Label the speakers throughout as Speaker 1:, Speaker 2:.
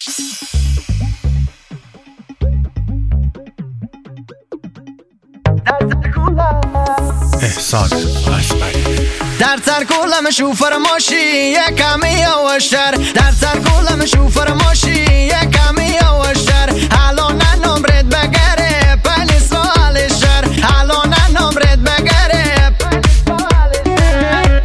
Speaker 1: احسان اسمری
Speaker 2: در سرکولم شو فرماشی یک کمی اوشتر، در سرکولم شو فرماشی یک کمی اوشتر. الان نمرت بگره پلی سوال شر، الان نمرت بگره پلی سوال شر.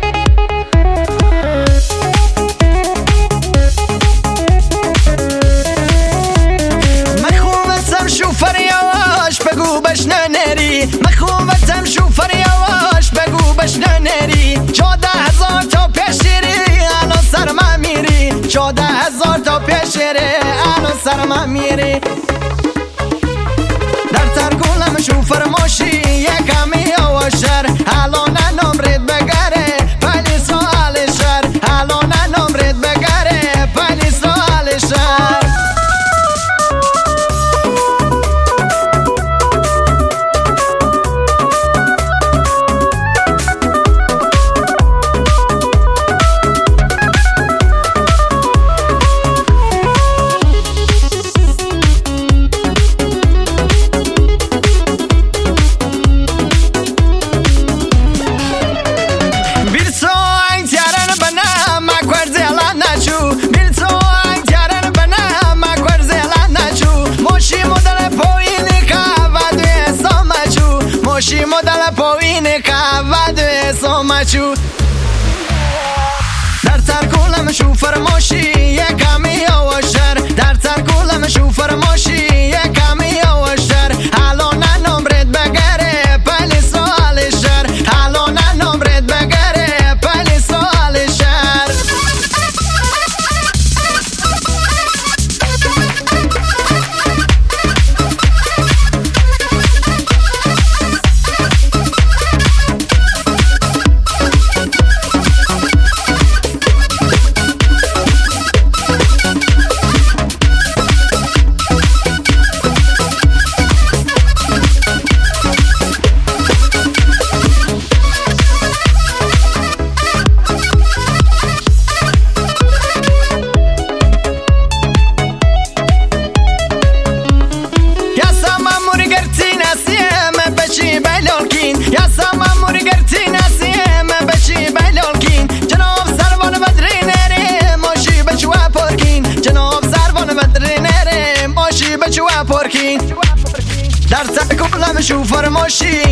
Speaker 2: مخوبتم شو فریاش بگو بشنه نری، مخوبتم شو فریاش بگو بشنه نری. 14,000 تا پیشیری الان سر من میری، 14,000 تا پیشیری الان سر من میری. در سرکولم شو فرماشی یک کمی اوشتر، الان نمرت بگره پلی سوال شر، الان نمرت بگره پلی سوال شر. در سرکولم شو فرماشی یک کمی اوشتر، در سرکولم شو فرماشی یک کمی اوشتر. الان نمرت بگره پلی سوال شر، الان نمرت بگره پلی سوال شر. در سرکولم شو فرماشی